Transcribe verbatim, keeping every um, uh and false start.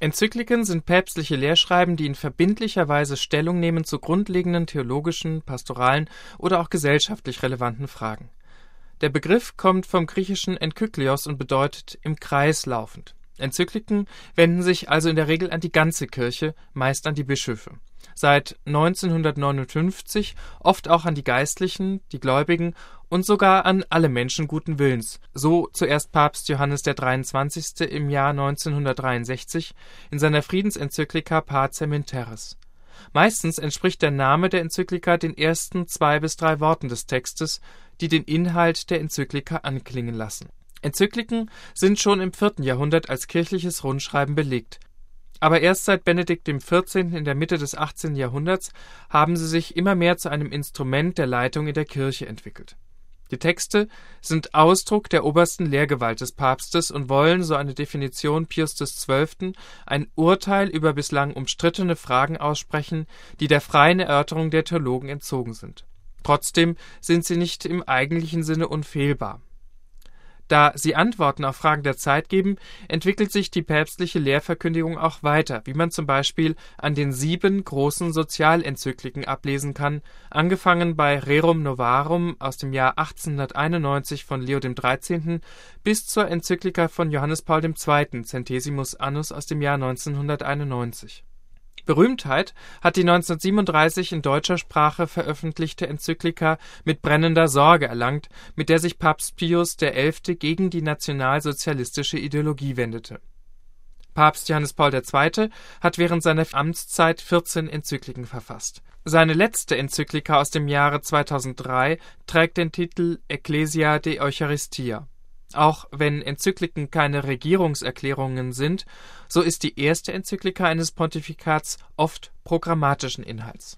Enzykliken sind päpstliche Lehrschreiben, die in verbindlicher Weise Stellung nehmen zu grundlegenden theologischen, pastoralen oder auch gesellschaftlich relevanten Fragen. Der Begriff kommt vom griechischen enkyklios und bedeutet im Kreis laufend. Enzykliken wenden sich also in der Regel an die ganze Kirche, meist an die Bischöfe. Seit neunzehnhundertneunundfünfzig oft auch an die Geistlichen, die Gläubigen und sogar an alle Menschen guten Willens, so zuerst Papst Johannes der dreiundzwanzigste im Jahr neunzehnhundertdreiundsechzig in seiner Friedensenzyklika Pacem in Terris. Meistens entspricht der Name der Enzyklika den ersten zwei bis drei Worten des Textes, die den Inhalt der Enzyklika anklingen lassen. Enzykliken sind schon im vierten Jahrhundert als kirchliches Rundschreiben belegt. Aber erst seit Benedikt dem vierzehnten in der Mitte des achtzehnten Jahrhunderts haben sie sich immer mehr zu einem Instrument der Leitung in der Kirche entwickelt. Die Texte sind Ausdruck der obersten Lehrgewalt des Papstes und wollen, so eine Definition Pius des Zwölften, ein Urteil über bislang umstrittene Fragen aussprechen, die der freien Erörterung der Theologen entzogen sind. Trotzdem sind sie nicht im eigentlichen Sinne unfehlbar. Da sie Antworten auf Fragen der Zeit geben, entwickelt sich die päpstliche Lehrverkündigung auch weiter, wie man zum Beispiel an den sieben großen Sozialenzykliken ablesen kann, angefangen bei Rerum Novarum aus dem Jahr achtzehnhunderteinundneunzig von Leo dem dreizehnten bis zur Enzyklika von Johannes Paul der Zweite, Centesimus Annus aus dem Jahr neunzehnhunderteinundneunzig. Berühmtheit hat die neunzehnhundertsiebenunddreißig in deutscher Sprache veröffentlichte Enzyklika Mit brennender Sorge erlangt, mit der sich Papst Pius der Elfte gegen die nationalsozialistische Ideologie wendete. Papst Johannes Paul der Zweite hat während seiner Amtszeit vierzehn Enzykliken verfasst. Seine letzte Enzyklika aus dem Jahre zweitausenddrei trägt den Titel Ecclesia de Eucharistia. Auch wenn Enzykliken keine Regierungserklärungen sind, so ist die erste Enzyklika eines Pontifikats oft programmatischen Inhalts.